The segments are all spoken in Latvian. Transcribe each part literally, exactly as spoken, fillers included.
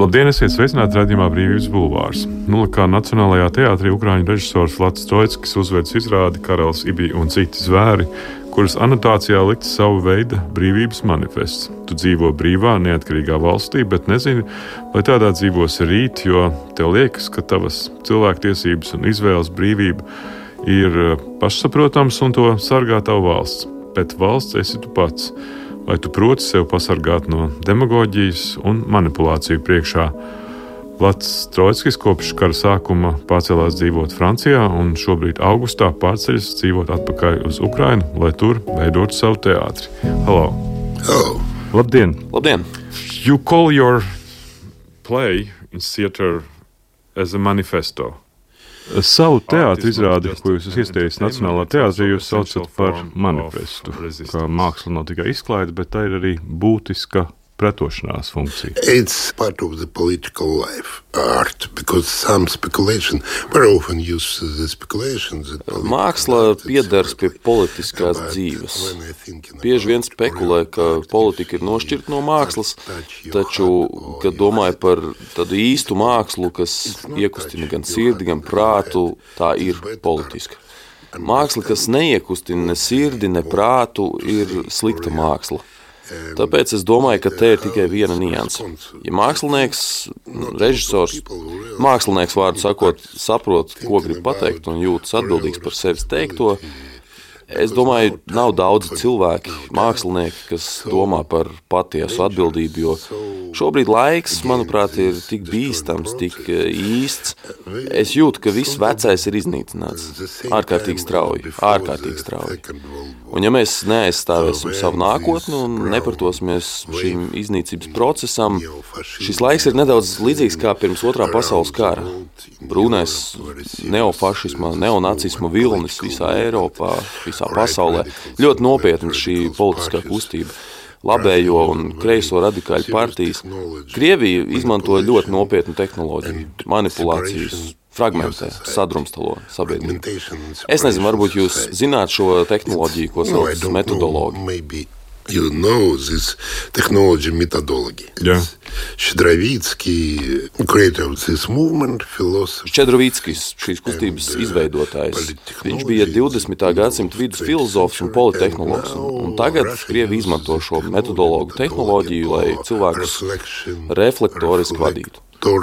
Labdien, esiet sveicināti raidījumā Brīvības bulvārs. Nulikā Nacionālajā teātrī ukrāņu režisors Vlads Troickis uzvedis izrādi Karalis Ibi un citi zvēri, kuras anotācijā likts savu veidu brīvības manifests. Tu dzīvo brīvā, neatkarīgā valstī, bet nezini, vai tādā dzīvosi rīt, jo tev liekas, ka tavas cilvēktiesības un izvēles brīvība ir pašsaprotams un to sargā tavu valsts. Bet valsts esi tu pats. Vai tu proti sev pasargāt no demagoģijas un manipulāciju priekšā. Vlads Troickis kopš kara sākuma pārcēlās dzīvot Francijā un šobrīd augustā pārceļas dzīvot atpakaļ uz Ukrainu, lai tur veidotu savu teātri. Hello! Hello! Labdien! Labdien! You call your play in theater as a manifesto. Savu teātru izrādi, ko jūs esat iestājis Nacionālā teātrī, jūs saucat par manifestu, ka māksla nav tikai izklaide, bet tā ir arī būtiska pretošanās funkcija. It's part of the political life, art, because some speculation, very often use the speculations. Māksla piedars pie politiskās dzīves. Bieži vien spekulē, ka politika ir nošķirta no mākslas, taču, kad domāju par tādu īstu mākslu, kas iekustina gan sirdi, gan prātu, tā ir politiska. Māksla, kas neiekustina ne sirdi, ne prātu, ir slikta māksla. Tāpēc es domāju, ka te ir tikai viena nianse. Ja mākslinieks, režisors, mākslinieks vārdu sakot, saprot, ko grib pateikt un jūtas atbildīgs par sevis teikto, es domāju, nav daudz cilvēki, mākslinieki, kas domā par patiesu atbildību, jo šobrīd laiks, manuprāt, ir tik bīstams, tik īsts. Es jūtu, ka viss vecais ir iznīcināts. Ārkārtīgi strauji, ārkārtīgi strauji. Un ja mēs neaizstāvēsim savu nākotni un nepartosimies šim iznīcības procesam, šis laiks ir nedaudz līdzīgs kā pirms otrā pasaules kara. Brūnais neofašisma, neonacisma vilnis visā Eiropā, visā pasaulē. Ļoti nopietna šī politiskā kustība. Labējo un kreiso radikāļu partijas. Krievija izmanto ļoti nopietnu tehnoloģiju, manipulācijas, fragmentē, sadrumstalo sabiedrību. Es nezinu, varbūt jūs zināt šo tehnoloģiju, ko sauc metodoloģiju. You know this technology methodology. Yeah. Šķedrovīckis, creator of this movement, philosopher. Šķedrovīckis, šīs kustības izveidotājs. Viņš bija divdesmitā gadsimta vidus filozofs un politehnologs. Un, un tagad Krievi izmanto šo metodologu tehnoloģiju, lai cilvēkus reflektoriski vadītu.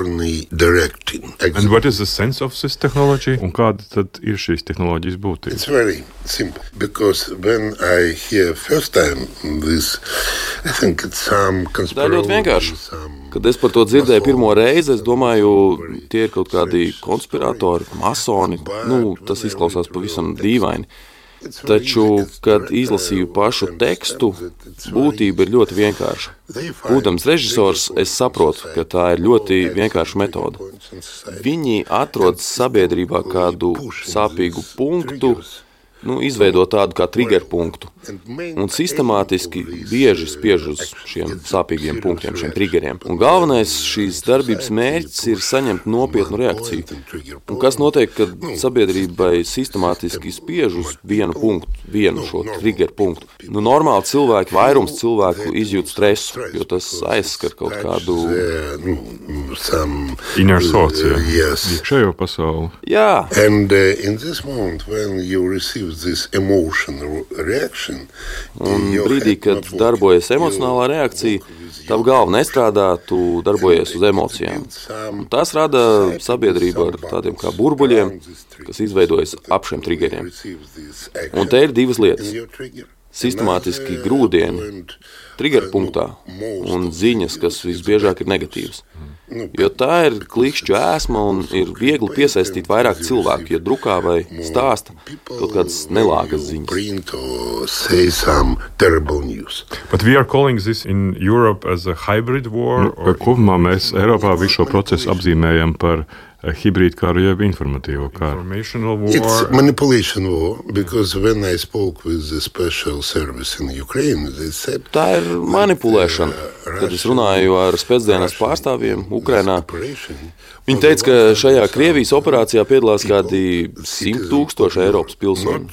And what is the sense of this technology? Un kāda tad ir šīs tehnoloģijas būtība? It's very simple, because when I hear first time this, I think it's some conspiracy. Tā ir ļoti vienkārši. Kad es par to dzirdēju pirmo reizi, es domāju, tie ir kaut kādi konspiratori, masoni. Nu, tas izklausās pavisam dīvaini. Taču, kad izlasīju pašu tekstu, būtība ir ļoti vienkārša. Būdams režisors, es saprotu, ka tā ir ļoti vienkārša metode. Viņi atrod sabiedrībā kādu sāpīgu punktu, nu, izveido tādu kā trigger punktu un sistemātiski bieži spiež uz šiem sāpīgiem punktiem, šiem triggeriem. Un galvenais šīs darbības mērķis ir saņemt nopietnu reakciju. Un kas notiek, kad sabiedrībai sistemātiski spiež uz vienu punktu, vienu šo trigger punktu? Nu, normāli cilvēki, vairums cilvēku izjūt stresu, jo tas aizskar kaut kādu inner thoughts, uh, yes. Iekšējo pasauli. Jā. And uh, in this moment when you receive this emotional reaction, un brīdī, kad darbojas emocionālā reakcija, tavu galva nestrādā, tu darbojies uz emocijām. Un tas rada sabiedrību ar tādiem kā burbuļiem, kas izveidojas ap šiem triggeriem. Un te ir divas lietas. Sistemātiski grūdieni trigger punktā un ziņas, kas visbiežāk ir negatīvas. Jo tā ir klikšķu ēsma un ir viegli piesaistīt vairāk cilvēku, ja drukā vai stāsta kaut kādas nelāgas ziņas. But we are calling this in Europe as a hybrid war. Nu, kopumā mēs Eiropā visu šo procesu apzīmējam par hibrīdu karu, jeb informatīvo karu. It's manipulation war, because when I spoke with the special service in Ukraine, they said... Tā ir manipulēšana. Kad es runāju ar spēcdienas pārstāvjiem Ukrainā, viņi teica, ka šajā Krievijas operācijā piedalās kādi simt tūkstoši Eiropas pilsoņu.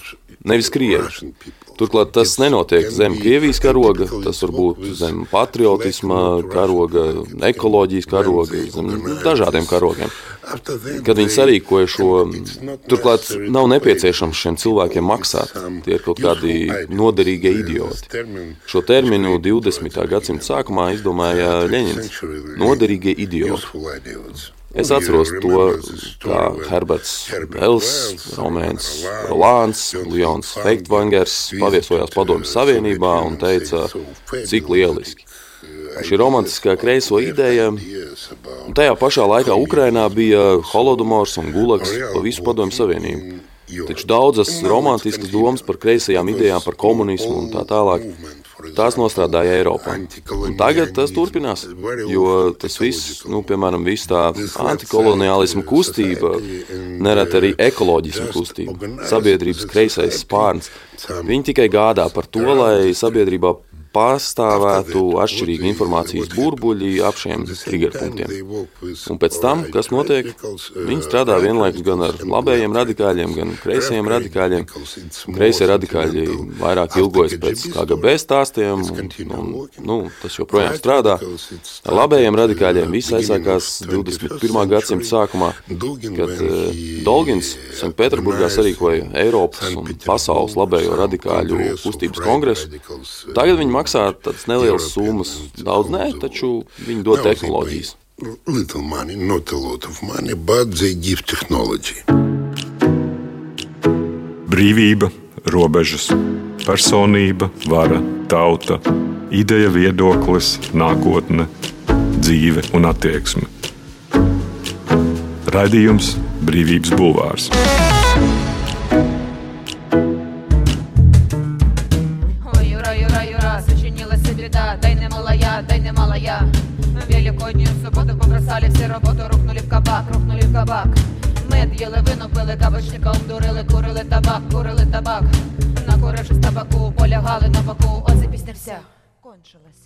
nevis Krievi. Turklāt tas nenotiek zem Krievijas karoga, tas var būt zem patriotisma karoga, ekoloģijas karoga, zem dažādiem karogiem. Kad viņi sarīkoja šo, turklāt nav nepieciešams šiem cilvēkiem maksāt, tie ir kaut kādi noderīgie idioti. Šo terminu divdesmitā gadsimta sākumā izdomāja Ļeņins – noderīgie idioti. Es atceros to, kā Herberts Vels, Romēns Rolāns, Lions Feichtvangers paviesojās Padomju Savienībā un teica, cik lieliski. Šī romantiskā kreiso ideja, un tajā pašā laikā Ukrainā bija holodomors un gulags pa visu Padomju Savienību. Taču daudzas romantiskas domas par kreisajām idejām par komunismu un tā tālāk, tās nostrādāja Eiropā. Un tagad tas turpinās, jo tas viss, nu, piemēram, viss tā antikoloniālisma kustība, nereti arī ekoloģisma kustība, sabiedrības kreisais spārns, viņi tikai gādā par to, lai sabiedrībā pastāvētu atšķirīgi informācijas burbuļi ap šiem triggerpunktiem. Un pēc tam, kas notiek, viņi strādā vienlaikus gan ar labējiem radikāļiem, gan kreisajiem radikāļiem. Kreisie radikāļi vairāk ilgojas pēc K G B stāstiem, un, un nu, tas joprojām strādā. Ar labējiem radikāļiem viss aizsākās divdesmit pirmā gadsimta sākumā, kad Dolgins Sanktpēterburgā sarīkoja Eiropas un pasaules labējo radikāļu kustības kongresu. Tagad viņi maksā tādas nelielas summas. Daudz nē, taču viņi dod tehnoloģijas. Little money, not a lot of money, but they give technology. Brīvība, robežas, personība, vara, tauta, ideja, viedoklis, nākotne, dzīve un attieksme. Raidījums Brīvības bulvārs. Великоднюю субботу побросали все работу, рухнули в кабак, рухнули в кабак. Мы отъели вино, пили кабачником, дурили, курили табак, курили табак. Накурившись табаку, полягали на боку, оце пісня вся кончилася.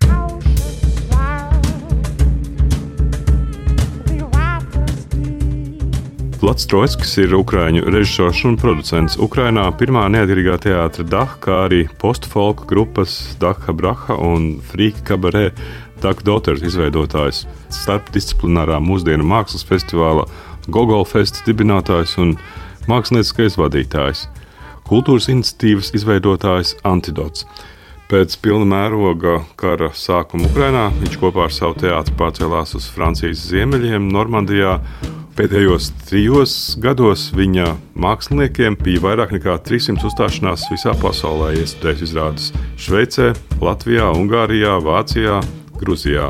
Vlads Troickis ir ukraiņu režisors un producents. Ukrainā pirmā neatkarīgā teātra Daha, kā arī postfolka grupas Daha Braha un Frīka Kabarē Duck Daughters izveidotājs, starpdisciplinārā mūsdienu mākslas festivāla Gogol Fest dibinātājs un mākslinieckais vadītājs. Kultūras iniciatīvas izveidotājs Antidots. Pēc pilna mēroga kara sākuma Ukrainā viņš kopā ar savu teātru pārcēlās uz Francijas ziemeļiem, Normandijā. Pēdējos trijos gados viņa māksliniekiem bija vairāk nekā trīssimt uzstāšanās visā pasaulē, iestudējis izrādes Šveicē, Latvijā, Ungārijā, Vācijā, Gruzijā.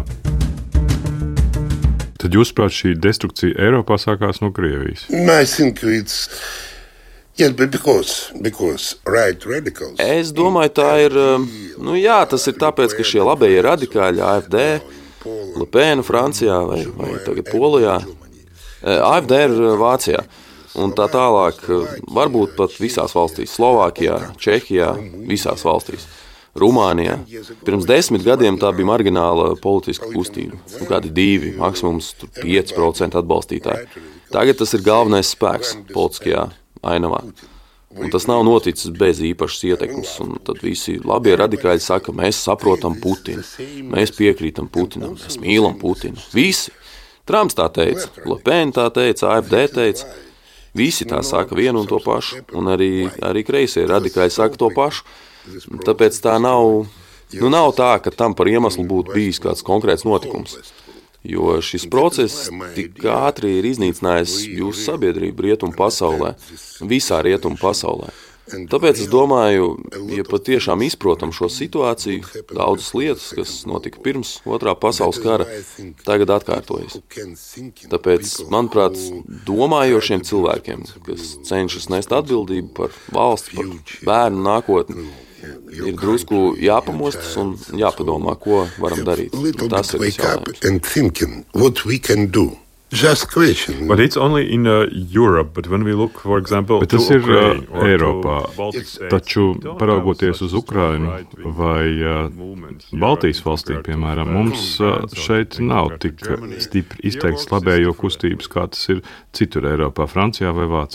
Tad jūs, prāt, šī destrukcija Eiropā sākās no Krievijas? I think it's... Yes, but because, because right radicals... Es domāju, tā ir, nu jā, tas ir tāpēc, ka šie labējie radikāļi, A F D, Le Pen Francijā vai, vai tagad Polijā, A F D ir Vācijā, un tā tālāk varbūt pat visās valstīs, Slovākijā, Čehijā, visās valstīs, Rumānijā. Pirms desmit gadiem tā bija margināla politiska kustība, nu, kādi divi, maksimums pieci procenti atbalstītāji. Tagad tas ir galvenais spēks politiskajā ainavā. Un tas nav noticis bez īpašas ietekmes, un tad visi labie radikāļi saka, mēs saprotam Putinu, mēs piekrītam Putinam, mēs mīlam Putinu, visi. Trumps tā teica, Le Pen tā teica, A F D teica, visi tā saka vienu un to pašu, un arī, arī kreisie radikāļi saka to pašu. Tāpēc tā nav, nu nav tā, ka tam par iemeslu būtu bijis kāds konkrēts notikums, jo šis process tik ātri ir iznīcinājis jūsu sabiedrību rietumu pasaulē, visā rietumu pasaulē. Tāpēc es domāju, ja patiešām izprotam šo situāciju, daudzas lietas, kas notika pirms otrā pasaules kara, tagad atkārtojas. Tāpēc, manuprāt, domājošiem cilvēkiem, kas cenšas nest atbildību par valsti, par bērnu nākotni, ir drusku jāpamostas un jāpadomā, ko varam darīt. Tas ir jautājums. Just question. But it's only in uh, Europe, but when we look, for example, tas ir uh, Eiropā. Taču, paraugoties uz Ukrainu vai uh, Baltijas valstīm, piemēram, mums uh, šeit nav tik stipri izteikts labējo kustības, kā tas ir citur Eiropā, Francijā vai Vācijā.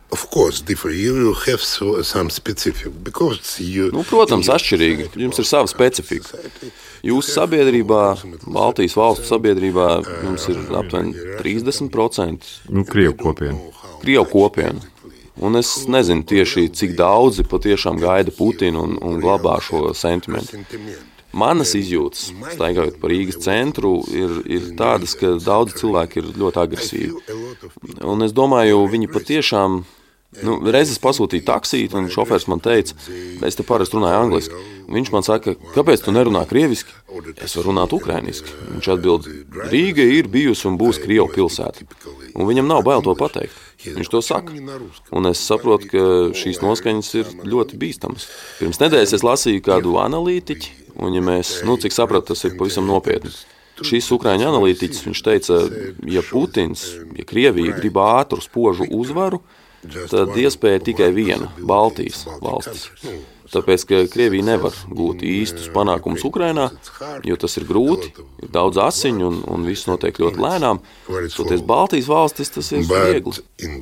Of course, different. You have so, some specific because you. Nu, protams, atšķirīgi. Jums ir sava specifika. Jūsu sabiedrībā, Baltijas valstu sabiedrībā, jums ir aptuveni trīsdesmit procenti. Nu, Krievu kopiena. Krievu kopiena. Un es nezinu tieši, cik daudzi patiešām gaida Putinu un, un glabā šo sentimentu. Manas izjūtas, staigājot pa Rīgas centru, ir, ir tādas, ka daudzi cilvēki ir ļoti agresīvi. Un es domāju, viņi patiešām, nu, reizes pasūtīja taksīti, un šofērs man teica, es te parasti runāju angliski. Viņš man saka, kāpēc tu nerunā krieviski? Es varu runāt ukrainiski. Viņš atbild, Rīga ir bijusi un būs Krievu pilsēta. Un viņam nav bail to pateikt. Viņš to saka. Un es saprotu, ka šīs noskaņas ir ļoti bīstamas. Pirms nedēļas es lasīju kādu analītiķi, un ja mēs, nu, cik sapratu, tas ir pavisam nopietni. Šīs ukraiņu analītiķis, viņš teica, ja Putins, ja Krievija grib ātru spožu uzvaru, tad iespēja tikai viena – Baltijas valstis. Tāpēc, ka Krievija nevar gūt īstus panākumus Ukrainā, jo tas ir grūti, ir daudz asiņu un, un viss notiek ļoti lēnām. Toties Baltijas valstis, tas ir viegli.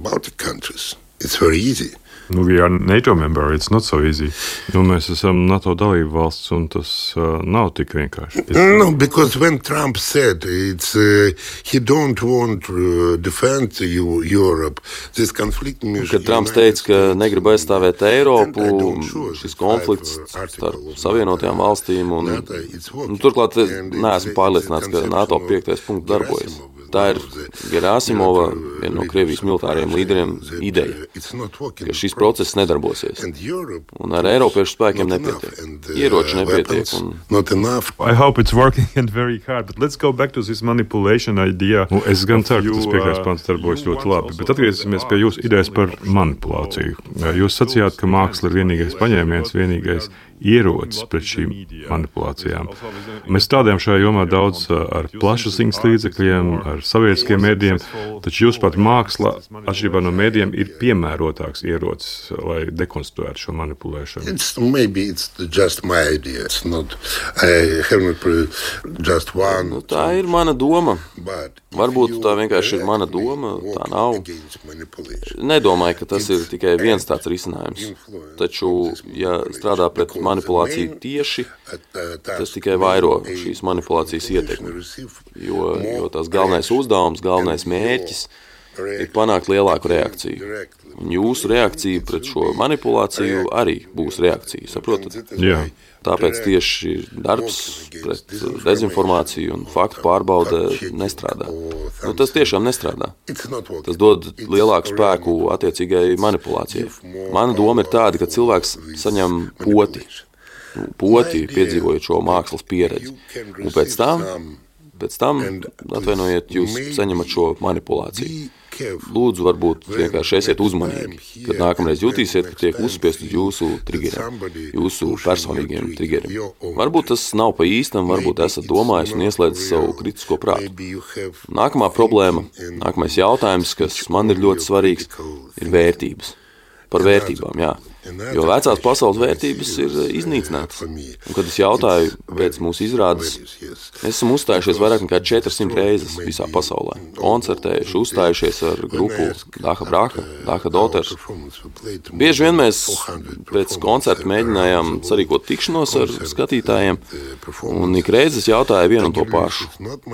Nu, we are NATO member, it's not so easy. Nu, mēs esam NATO dalību valsts, un tas uh, nav tik vienkārši. No, because when Trump said it's, uh, he don't want to defend you, Europe, this conflict... Kad Trumps teica, ka negrib aizstāvēt Eiropu, šis konflikts starp Savienotajām valstīm, un, un turklāt neesmu pārliecināts, ka NATO piektais punkts darbojas. Tā ir Gerasimova, viena no Krievijas militāriem līderiem, ideja, ka šis process nedarbosies. Un ar Eiropiešu spēkiem nepietiek. Ieroči nepietiek. Un... I hope it's working and very hard, but let's go back to this manipulation idea. Nu, es gan ceru, ka tas piektais pants darbojas ļoti labi, bet atgriezīsimies pie jūsu idejas par manipulāciju. Jūs sacījāt, ka māksla ir vienīgais paņēmiens, vienīgais ierocis pret šīm manipulācijām. Mēs strādājam šajā jomā daudz ar plašsaziņas līdzekļiem, ar sabiedriskiem mēdījiem, taču jūs pat māksla, atšķirībā no mēdījiem, ir piemērotāks ierocis, lai dekonstruētu šo manipulēšanu. It's, maybe it's just my idea. It's not, I haven't just one. Nu, tā ir mana doma. Varbūt tā vienkārši ir mana doma, tā nav. Nedomāju, ka tas ir tikai viens tāds risinājums. Taču, ja strādā pret manipulāciju tieši, tas tikai vairo šīs manipulācijas ietekmi. Jo, jo tās galvenais uzdevums, galvenais mērķis ir panākt lielāku reakciju. Un jūsu reakcija pret šo manipulāciju arī būs reakcija, saprotat? Jā. Tāpēc tieši darbs pret dezinformāciju un faktu pārbaude nestrādā. Nu, tas tiešām nestrādā. Tas dod lielāku spēku attiecīgai manipulācijai. Mana doma ir tāda, ka cilvēks saņem poti, poti piedzīvojot šo mākslas pieredzi. Un pēc tam, pēc tam, atvainojiet, jūs saņemat šo manipulāciju. Lūdzu, varbūt vienkārši esiet uzmanīgi, kad nākamreiz jutīsiet, ka tiek uzspiest uz jūsu triggeriem, jūsu personīgiem triggeriem. Varbūt tas nav pa īstam, varbūt esat domājis un ieslēdzis savu kritisko prātu. Nākamā problēma, nākamais jautājums, kas man ir ļoti svarīgs, ir vērtības. Par vērtībām, jā. Jo vecās pasaules vērtības ir iznīcinātas. Un, kad es jautāju pēc mūsu izrādes, mēs esam uzstājušies vairāk nekā četrsimt reizes visā pasaulē. Koncertējuši, uzstājušies ar grupu Daha Braha, Daha Daughters. Bieži vien mēs pēc koncerta mēģinājām sarīkot tikšanos ar skatītājiem, un ik reizes jautāju vienu un to pašu.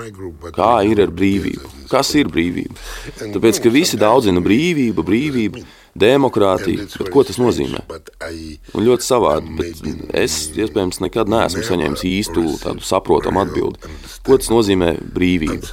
Kā ir ar brīvību? Kas ir brīvība? Tāpēc, ka visi daudzina brīvība, brīvība, demokrātija, bet ko tas nozīmē? Un ļoti savādi, bet es, iespējams, nekad neesmu saņēmis īstu tādu saprotamu atbildi. Ko tas nozīmē brīvība?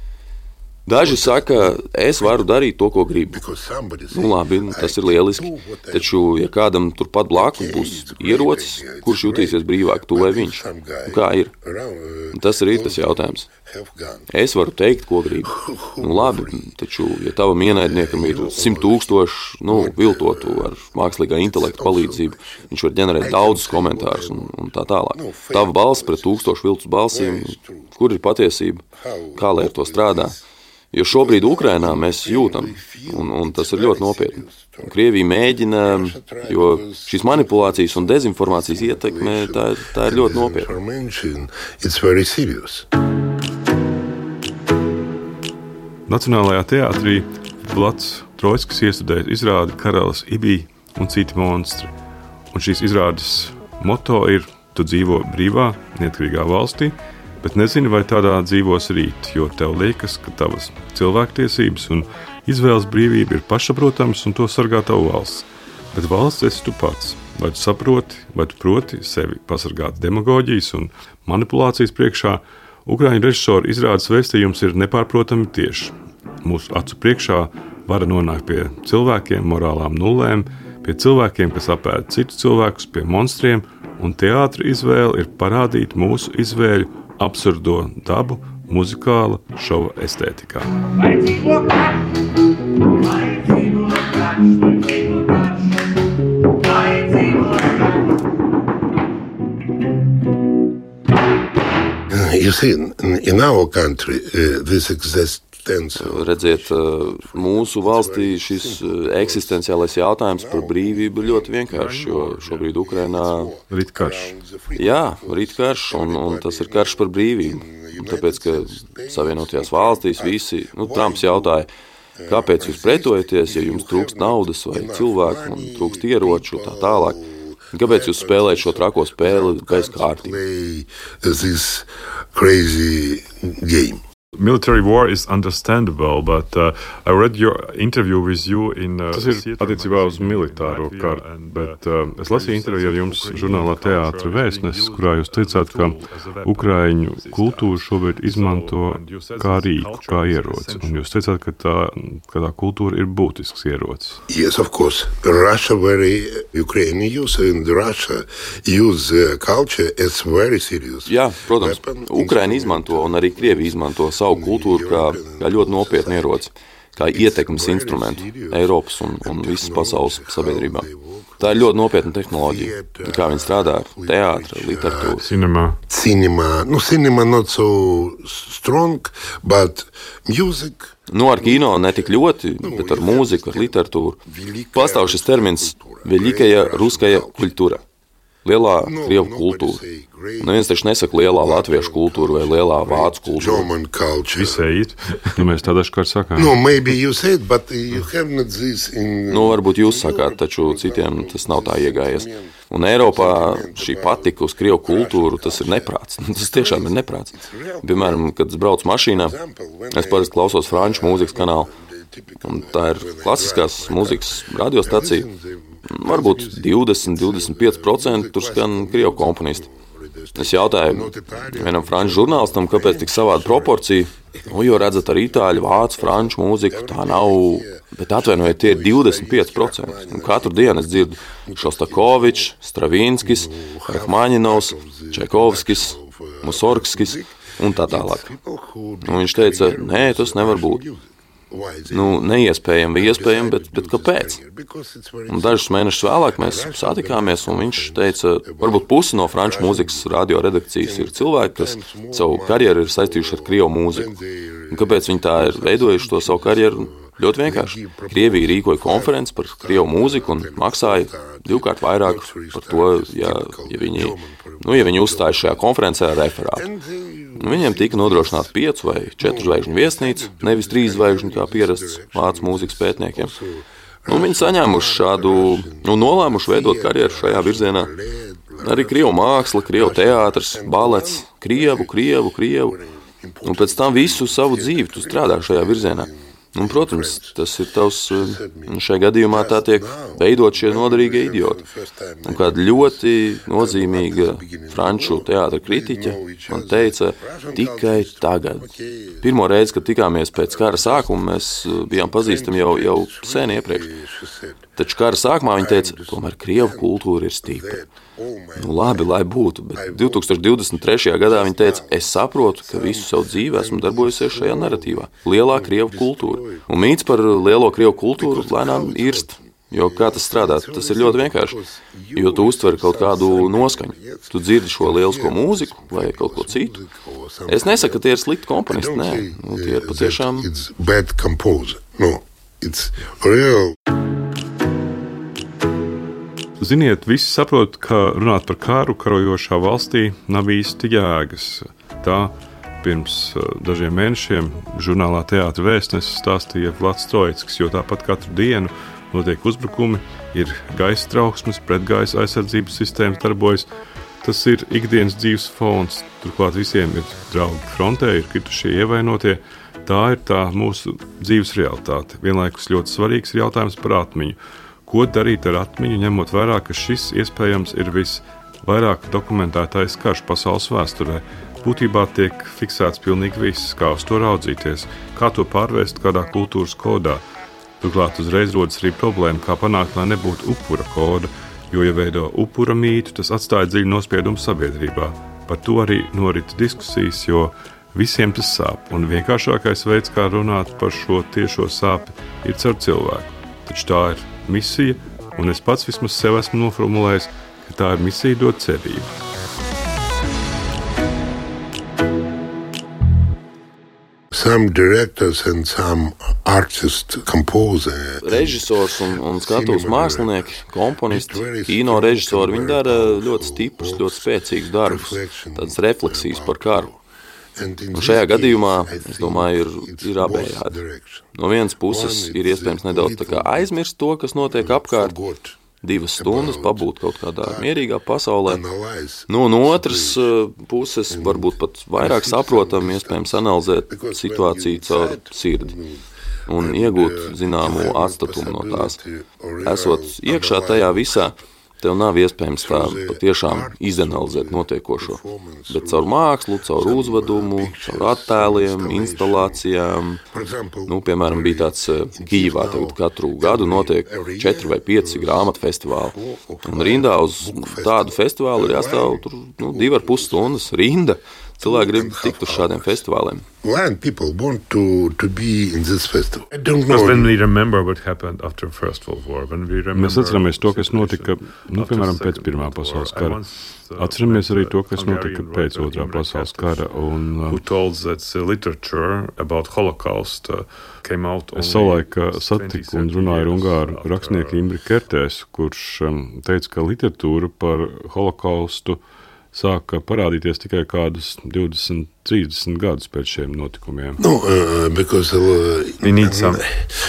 Daži saka, es varu darīt to, ko gribu. Nu labi, tas ir lieliski, taču, ja kādam turpat blakus būs ierocis, kurš jutīsies brīvāk, tu vai viņš? Un kā ir? Tas arī ir tas jautājums. Es varu teikt, ko gribu. Nu labi, taču, ja tavam ienaidniekam ir simt tūkstoši, nu, viltotu ar mākslīgā intelekta palīdzību, viņš var ģenerēt daudzus komentārus un, un tā tālāk. Tava balss pret tūkstošu viltus balsīm, kur ir patiesība? Kā lai ar to strādā? Jo šobrīd Ukrainā mēs jūtam, un, un tas ir ļoti nopietni. Krievija mēģina, jo šīs manipulācijas un dezinformācijas ietekme, tā, tā ir ļoti nopietna. Nacionālajā teātrī Vlads Troickis iestudējis izrādi Karalis Ibī un citi monstri. Un šīs izrādes moto ir: tu dzīvo brīvā, neatkarīgā valstī, bet nezini, vai tādā dzīvos rīt, jo tev liekas, ka tavas cilvēktiesības un izvēles brīvība ir pašsaprotams un to sargā tavu valsts. Bet valsts esi tu pats. Vai tu saproti, vai tu proti sevi pasargāt demagoģijas un manipulācijas priekšā, Ukraiņu režisora izrādes vēstījums ir nepārprotami tieši. Mūsu acu priekšā vara nonāk pie cilvēkiem, morālām nullēm, pie cilvēkiem, kas apēd citus cilvēkus, pie monstriem, un teātra izvēle ir parādīt mūsu izvēļu absurdo dabu muzikāla šova estētikā. You see, in our country, uh, this exists. Redziet, mūsu valstī šis eksistenciālais jautājums par brīvību ir ļoti vienkāršs, jo šobrīd Ukrainā rīt karš. Jā, rīt karš, un, un tas ir karš par brīvību. Tāpēc, ka Savienotajās valstīs visi, nu, Trumps jautāja, kāpēc jūs pretojaties, ja jums trūkst naudas vai cilvēku un trūkst ieroču tā tālāk. Kāpēc jūs spēlējat šo trako spēli bez kārtības? Military war is understandable, but uh, I read your interview with you in uh, Tas ir attiecībā uz militāro karu, bet uh, es lasīju interviju ar jums žurnālā Teātra vēstnesis, kurā jūs teicāt, ka Ukraiņu kultūru šobrīd izmanto kā rīku, kā ieroci. Un jūs teicāt, ka tā, ka tā kultūra ir būtisks ierocis. Yes, of course. Russia very Ukraine use and Russia use uh, culture as very serious. Jā, protams, Ukraina izmanto un arī Krievija izmanto savu kultūru kā, kā ļoti nopietnu ieroci, kā ietekmes instrumentu Eiropas un, un visas pasaules sabiedrībā. Tā ir ļoti nopietna tehnoloģija, kā viņi strādā ar teātru, literatūru. Cinema. Cinema, nu, cinema not so strong, but music. Nu, ar kino ne tik ļoti, bet ar mūziku, ar literatūru. Pastāv šis termins Veļikaja ruskaja kultūra. Lielā krievu kultūra. Neviens taču nesaka lielā latviešu kultūra vai lielā vācu kultūra. Visējīt. Nu, mēs tā dažkārt sakām. No, maybe you said, but you have not this in... Nu, varbūt jūs sakāt, taču citiem tas nav tā iegājies. Un Eiropā šī patika uz krievu kultūru, tas ir neprāts. Tas tiešām ir neprāts. Piemēram, kad es braucu mašīnā, es parasti klausos franču mūzikas kanālu. Un tā ir klasiskās mūzikas radiostacija. Varbūt divdesmit līdz divdesmit pieci procenti tur skan krievu komponisti. Es jautāju vienam franču žurnālistam, kāpēc tik savāda proporcija. Nu, jo redzat, ar itāļu, vācu, franču mūziku tā nav, bet atvainojiet, tie ir divdesmit pieci procenti. Un katru dienu es dzirdu Šostakovičs, Stravinskis, Rachmaņinovs, Čaikovskis, Musorgskis un tā tālāk. Un viņš teica, nē, tas nevar būt. Nu, neiespējami vai iespējami, bet, bet kāpēc? Un dažus mēnešus vēlāk mēs satikāmies, un viņš teica, varbūt pusi no franču mūzikas radio redakcijas ir cilvēki, kas savu karjeru ir saistījuši ar krievu mūziku. Un kāpēc viņi tā ir veidojuši to savu karjeru? Ļoti vienkārši. Krievija rīkoja konferenci par krievu mūziku un maksāja divkārt vairāk par to, ja, ja viņi, nu, ja viņi uzstāja šajā konferencē ar referātu. Nu, viņiem tika nodrošināta piecu vai četru zvaigžņu viesnīca, nevis trīs zvaigžņu kā pierasts vācu mūzikas pētniekiem. Nu, viņi saņēmuši šādu, nu, nolēmuši veidot karjeru šajā virzienā. Arī krievu māksla, krievu teātrs, balets, krievu, krievu, krievu. Un pēc tam visu savu dzīvi tu strādā šajā virzienā. Un, protams, tas ir tavs, šajā gadījumā tā tiek veidot šie noderīgie idioti. Un kāda ļoti nozīmīga franču teātra kritiķa man teica, tikai tagad. Pirmo reizi, kad tikāmies pēc kara sākuma, mēs bijām pazīstami jau, jau sen iepriekš. Taču kara sākumā viņa teica, tomēr krievu kultūra ir stipra. Nu, labi, lai būtu, bet divi tūkstoši divdesmit trešajā gadā viņa teica, es saprotu, ka visu savu dzīvi esmu darbojusies šajā naratīvā. Lielā krievu kultūra. Un mīts par lielo krievu kultūru lēnām irst. Jo kā tas strādā? Tas ir ļoti vienkārši. Jo tu uztver kaut kādu noskaņu. Tu dzirdi šo lielisko mūziku vai kaut ko citu. Es nesaku, ka tie ir slikti komponisti. Nē, nu, tie ir patiešām... It's bad composer. No, it's real... Ziniet, visi saprot, ka runāt par karu karojošā valstī nav īsti jēgas. Tā pirms dažiem mēnešiem žurnālā Teātra vēstnesis stāstīja Vlads Stoickis, jo tāpat katru dienu notiek uzbrukumi, ir gaisa trauksmes, pretgaisa aizsardzības sistēmas darbojas. Tas ir ikdienas dzīves fons, turklāt visiem ir draugi frontē, ir kritušie ievainotie. Tā ir tā mūsu dzīves realitāte. Vienlaikus ļoti svarīgs ir jautājums par atmiņu. Ko darīt ar atmiņu, ņemot vērā, ka šis iespējams ir visvairāk dokumentētais karš pasaules vēsturē. Būtībā tiek fiksēts pilnīgi viss, kā uz to raudzīties, kā to pārvērst kādā kultūras kodā. Turklāt uzreiz rodas arī problēma, kā panākt, lai nebūtu upura koda, jo, ja veido upura mītu, tas atstāja dziļu nospiedumu sabiedrībā. Par to arī norita diskusijas, jo visiem tas sāp, un vienkāršākais veids, kā runāt par šo tiešo sāpi, ir caur cilvēku. Taču tā ir misija, un es pats vismaz sev esmu noformulējis, ka tā ir misija dot cerību. Some directors and some artists, composer. Režisors un, un skatuves mākslinieki, komponisti, kino režisori, viņi dara ļoti stiprus, ļoti spēcīgus darbus, tādas refleksijas par karu. Un šajā gadījumā, es domāju, ir, ir abējādi. No vienas puses ir iespējams nedaudz tā kā aizmirst to, kas notiek apkārt, divas stundas pabūt kaut kādā mierīgā pasaulē. Nu, no otras puses varbūt pat vairāk saprotam, iespējams analizēt situāciju caur sirdi un iegūt zināmu atstatumu no tās. Esot iekšā tajā visā, tev nav iespējams tā patiešām izanalizēt notiekošo, bet caur mākslu, caur uzvedumu, caur attēliem, instalācijām. Nu, piemēram, bija tāds Kijivā, tagad katru gadu notiek četri vai pieci grāmatu festivāli. Un rindā uz tādu festivālu ir jāstāv tur, nu, divi ar pus stundas rinda. Cilvēki grib tikt uz šādiem festivāliem. People want to, to be in this festival. I don't know. When we remember what happened after First World War, when we remember... Mēs atceramies to, kas notika, nu, piemēram, pēc Pirmā pasaules kara. Atceramies arī to, kas notika pēc Otrā pasaules kara. Un, who told that literature about Holocaust came out only... Es savulaik satiku un runāju ar ungāru rakstnieku Imri Kertēs, kurš teica, ka literatūra par Holokaustu sāka parādīties tikai kādus divdesmit, trīsdesmit gadus pēc šiem notikumiem. No, uh, because uh, we need some.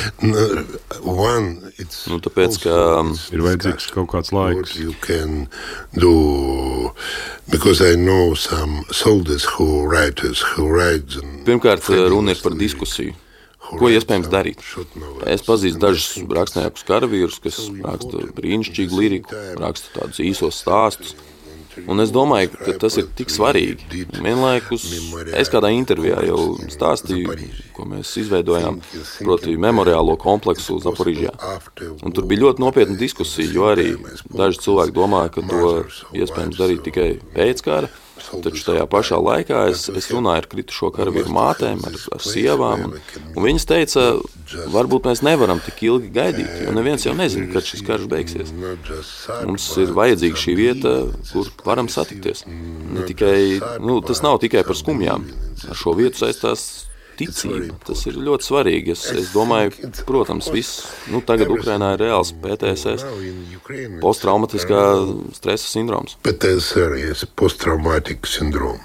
One, it's nu, tāpēc, ka ir vajadzīgs kaut kāds laiks. You can do, because I know some soldiers who writers who write. Pirmkārt, runa ir par diskusiju. Ko iespējams darīt? Es pazīstu dažus rakstniekus karavīrus, kas raksta brīnišķīgu liriku, raksta tādus īsos stāstus. Un es domāju, ka tas ir tik svarīgi. Vienlaikus es kādā intervijā jau stāstīju, ko mēs izveidojām, proti memoriālo kompleksu Zaporižjā. Un tur bija ļoti nopietna diskusija, jo arī daži cilvēki domāja, ka to iespējams darīt tikai pēc kara. Taču tajā pašā laikā es, es runāju ar kritušo karavīru mātēm, ar, ar sievām, un, un viņas teica, varbūt mēs nevaram tik ilgi gaidīt, jo neviens jau nezina, kad šis karš beigsies. Mums ir vajadzīga šī vieta, kur varam satikties. Ne tikai, nu, tas nav tikai par skumjām. Ar šo vietu saistās ticība. Tas ir ļoti svarīgi. Es, es domāju, protams, viss, nu, tagad Ukrainā ir reāls P T S S, posttraumatiskā stresa sindroms. P T S R ir posttraumatic syndrome.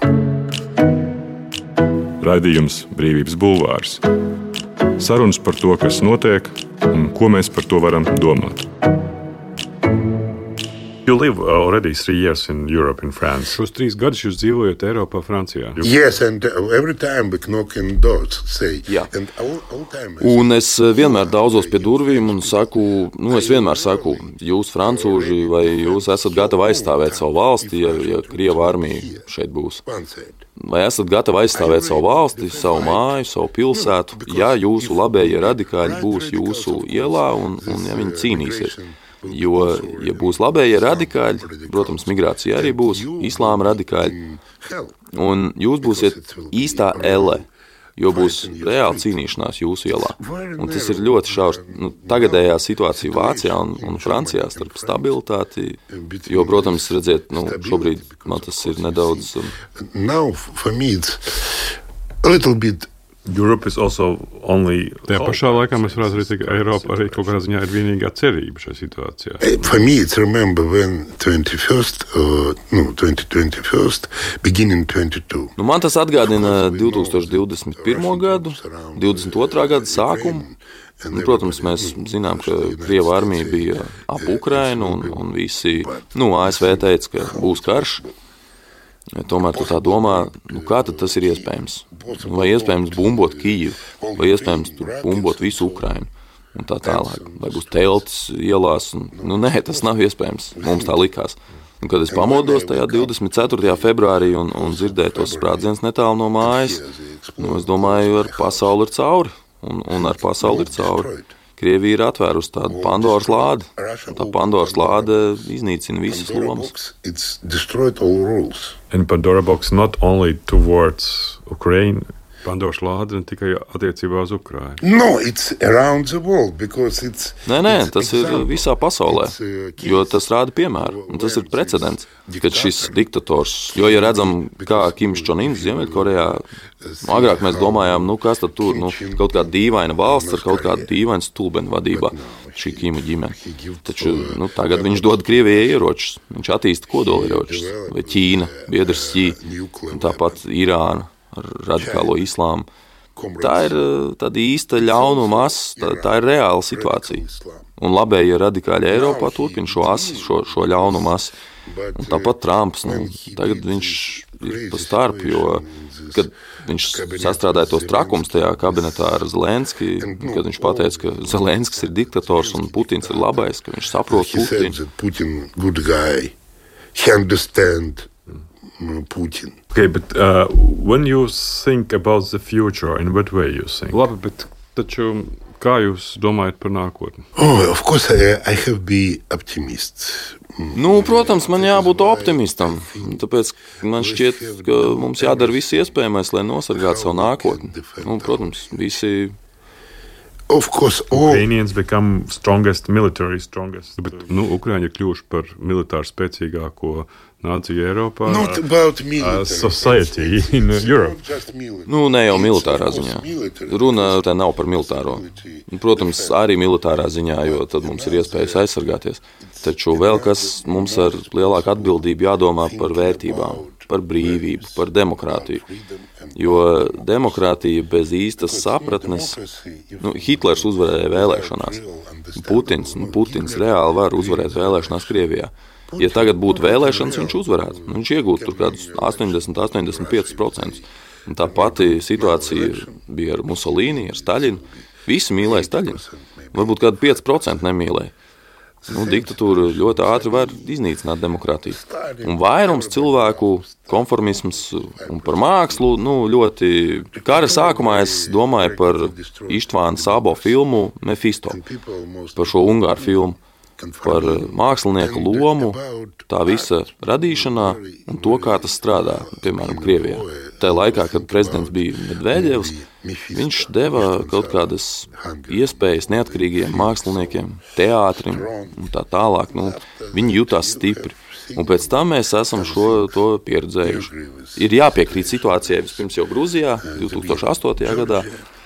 Raidījums Brīvības bulvārs. Sarunas par to, kas notiek un ko mēs par to varam domāt. You live already three years in Europe, in France. Šos trīs gadus jūs dzīvojat Eiropā, Francijā. Yes, and every time we knock in doors, say. Jā. And all, all time un es vienmēr daudzos pie durvīm un saku, nu es vienmēr saku, jūs francūži, vai jūs esat gatavi aizstāvēt savu valsti, ja, ja Krieva armija šeit būs? Vai esat gatavi aizstāvēt savu valsti, savu māju, savu pilsētu, ja jūsu labējie radikāļi būs jūsu ielā un, un ja viņi cīnīsies? Jo, ja būs labējie radikāļi, protams, migrācija arī būs, islāma radikāļi, un jūs būsiet īstā elle, jo būs reāli cīnīšanās jūsu ielā. Un tas ir ļoti šaurs, nu, tagadējā situācija Vācijā un, un Francijā starp stabilitāti, jo, protams, redziet, nu, šobrīd man tas ir nedaudz... Um... Now, for me, it's a little bit Europe is also only. Tajā pašā laikā mēs varētu arī teikt, ka Eiropa arī kaut kādā ziņā ir vienīgā cerība šajā situācijā. For me, it's remember when twenty-first, uh, no, twenty twenty-first, beginning twenty-two. Nu, man tas atgādina divtūkstoš divdesmit pirmo gadu, divdesmit otrā gada sākumu. Nu, protams, mēs zinām, ka Krievu armija bija ap Ukrainu un, un visi, nu, A S V teica, ka būs karš. Tomēr tu tā domā, nu, kā tad tas ir iespējams? Vai iespējams bumbot Kijivu, vai iespējams bumbot visu Ukrainu un tā tālāk? Vai būs teltis ielās? Un, nu, nē, tas nav iespējams. Mums tā likās. Un, kad es pamodos tajā divdesmit ceturtajā februārī un, un dzirdēju tos sprādzienus netālu no mājas, nu, es domāju, ar pasauli ir cauri. Un, un ar pasauli ir cauri. Krievija ir atvērusi tādu Pandoras lādi. Tā Pandoras lāde iznīcina visas lomas. And Pandora box not only towards Ukraine. Pandoras lāde ne tikai attiecībā uz Ukrainu. No, it's around the world because it's. Nē, nē, tas ir visā pasaulē, jo tas rāda piemēru, un tas ir precedents, kad šis diktators, jo, ja redzam, kā Kims Čon-ins Ziemeļkorejā, agrāk mēs domājām, nu, kas tad tur, nu, kaut kāda dīvaina valsts ar kaut kādu dīvainu stulbenu vadībā, šī Kimu ģimene. Taču, nu, tagad viņš dod Krievijai ieročus, viņš attīsta kodolieročus, vai Ķīna, biedrs Ķī, un tāpat Irāna ar radikālo islāmu. Tā ir tāda īsta ļaunuma asa, tā, tā ir reāla situācija. Un labējie radikāļi Eiropā turpina šo asi, šo, šo ļaunumu asi. Un tāpat Trumps, nu, tagad viņš ir pa starp, jo, kad viņš sastrādāja tos trakums tajā kabinetā ar Zelenski, kad viņš pateica, ka Zelenskis ir diktators un Putins ir labais, ka viņš saprot Putinu. Putin good guy. He understand Putin. Okay, but uh, when you think about the future, in what way you think? Labi, bet taču kā jūs domājat par nākotni? Oh, of course, I, I have been optimist. Nu, protams, man jābūt optimistam, tāpēc man šķiet, ka mums jādara viss iespējamais, lai nosargātu savu nākotni. Nu, protams, visi. Of course, all Ukrainians become strongest, military strongest. Bet, nu, Ukraiņi ir kļuvuši par militāri spēcīgāko nāciju Eiropā. Not about military. Uh, society in Europe. Nu, ne jau militārā ziņā. Runa te nav par militāro. Protams, arī militārā ziņā, jo tad mums ir iespējas aizsargāties. Taču vēl kas mums ar lielāku atbildību jādomā par vērtībām, par brīvību, par demokrātiju. Jo demokrātija bez īstas sapratnes, nu, Hitlers uzvarēja vēlēšanās. Putins, nu, Putins reāli var uzvarēt vēlēšanās Krievijā. Ja tagad būtu vēlēšanas, viņš uzvarētu. Nu, viņš iegūtu tur kādus astoņdesmit līdz astoņdesmit pieci procenti. Tā pati situācija bija ar Musolīni, ar Staļinu. Visi mīlēja Staļinu. Varbūt kādu pieci procenti nemīlēja. Nu, diktatūra ļoti ātri var iznīcināt demokrātiju. Un vairums cilvēku konformisms un par mākslu, nu, ļoti. Kara sākumā es domāju par Ištvāna Sabo filmu Mefisto, par šo ungāru filmu, par mākslinieku lomu, tā visa radīšanā un to, kā tas strādā, piemēram, Krievijā. Tajā laikā, kad prezidents bija Medvedevs, viņš deva kaut kādas iespējas neatkarīgiem māksliniekiem, teātrim un tā tālāk. Nu, viņi jutās stipri. Un pēc tam mēs esam šo to pieredzējuši. Ir jāpiekrīt situācijai vispirms jau Gruzijā, divtūkstoš astotajā gadā,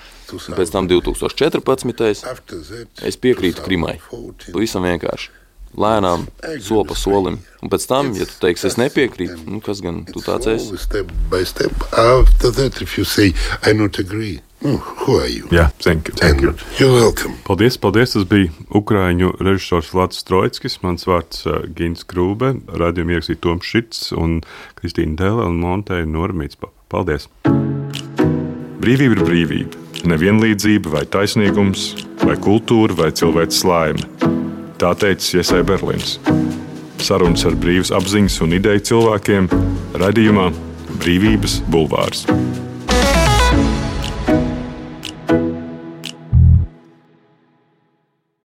un pēc tam divtūkstoš četrpadsmitajā es piekrītu Krimai. Pavisam vienkārši. Lēnām, soli pa solim. Un pēc tam, ja tu teiksi, es nepiekrītu, nu, kas gan tu tāds esi? Step by step. After that, if you say, I not agree, oh, who are you? Jā, yeah, thank you, thank you. You're welcome. Paldies, paldies. Tas bija ukraiņu režisors Vlads Stroickis, mans vārds uh, Gins Krūbe, raidījumu ierakstīja Toms Šits un Kristīna Dēle un Montēja Normīts. Paldies. Brīvība ir brīvība. Nevienlīdzība vai taisnīgums, vai kultūra, vai cilvēks laime. Tā teicis Jesai Berlins. Sarunas ar brīvas apziņas un ideju cilvēkiem raidījumā Brīvības bulvārs.